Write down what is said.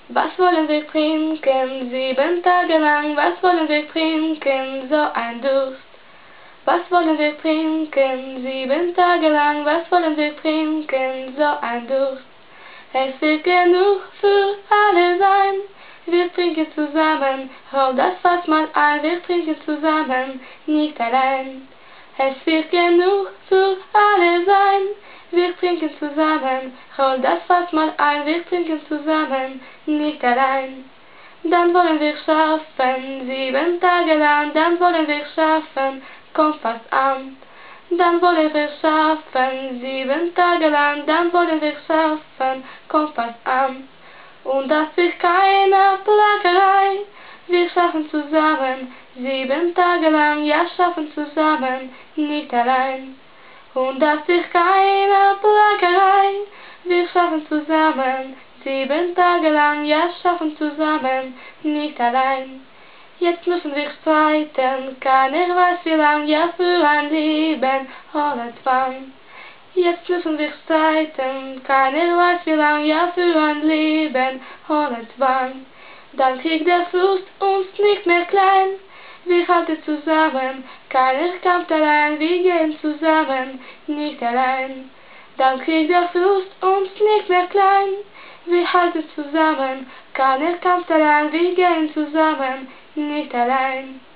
Was wollen wir trinken, 7 Tage lang? Was wollen wir trinken, so ein Durst? Was wollen wir trinken, 7 Tage lang? Was wollen wir trinken, so ein Durst? Es wird genug für alle sein. Wir trinken zusammen, hol das Fass mal ein. Wir trinken zusammen, nicht allein. Es wird genug für alle sein. Wir trinken zusammen, hol das Fass mal ein. Wir trinken zusammen, nicht allein. Dann wollen wir schaffen, 7 Tage lang. Dann wollen wir schaffen, kommt fast an. Dann wollen wir schaffen, 7 Tage lang. Dann wollen wir schaffen, kommt fast an. Und das ist keine Plackerei. Wir schaffen zusammen, 7 Tage lang. Ja, schaffen zusammen, nicht allein. Und das ist keine Plackerei. Wir schaffen zusammen, 7 Tage lang. Ja, schaffen zusammen, nicht allein. Jetzt müssen wir streiten, keiner weiß wie lang. Ja, für ein Leben ohne Zwang. Jetzt müssen wir streiten, keiner weiß wie lang. Ja, für ein Leben ohne Zwang. Dann kriegt der Frust uns nicht mehr klein. Wir halten zusammen, keiner kämpft allein. Wir gehen zusammen, nicht allein. Dann kriegt der Frust uns nicht mehr klein. Wir halten zusammen, keiner kämpft allein. Wir gehen zusammen, nicht allein.